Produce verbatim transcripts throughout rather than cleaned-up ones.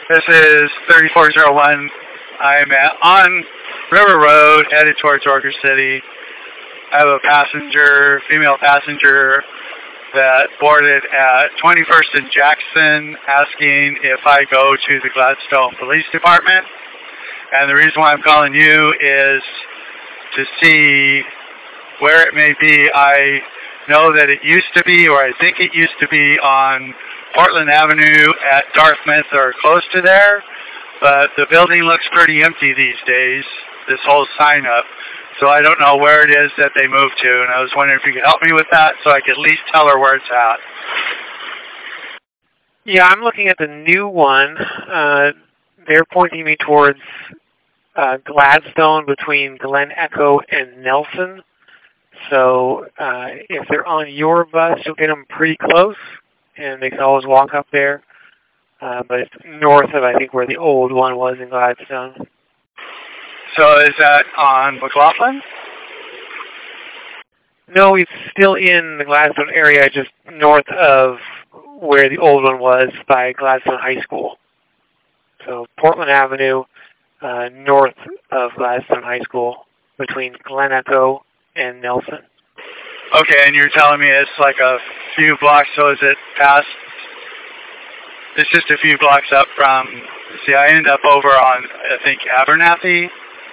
This is thirty-four oh one. I'm at, on River Road, headed towards Orchard City. I have a passenger, female passenger, that boarded at twenty-first and Jackson, asking if I go to the Gladstone Police Department. And the reason why I'm calling you is to see where it may be. I know that it used to be, or I think it used to be, on Portland Avenue at Dartmouth or close to there, but the building looks pretty empty these days, this whole sign up. So I don't know where it is that they moved to, and I was wondering if you could help me with that so I could at least tell her where it's at. Yeah, I'm looking at the new one. Uh, they're pointing me towards uh, Gladstone between Glen Echo and Nelson. So uh, if they're on your bus, you'll get them pretty close, and they can always walk up there. Uh, but it's north of, I think, where the old one was in Gladstone. So is that on McLaughlin? No, it's still in the Gladstone area, just north of where the old one was by Gladstone High School. So Portland Avenue, uh, north of Gladstone High School, between Glen Echo and Nelson. Okay, and you're telling me it's like a few blocks, so is it past? It's just a few blocks up from, see, I end up over on, I think, Abernathy.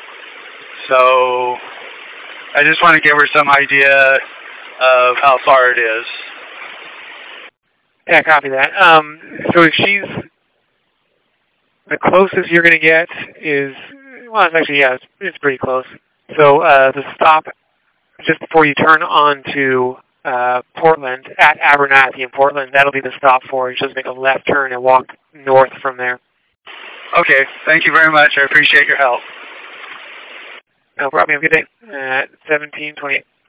So I just want to give her some idea of how far it is. Yeah, copy that. Um, so if she's, the closest you're going to get is, well, it's actually, yeah, it's, it's pretty close. So uh, the stop just before you turn on to uh, Portland, at Abernathy in Portland, that'll be the stop for you. Just make a left turn and walk north from there. Okay, thank you very much. I appreciate your help. No problem. Have a good day. At seventeen twenty-eight.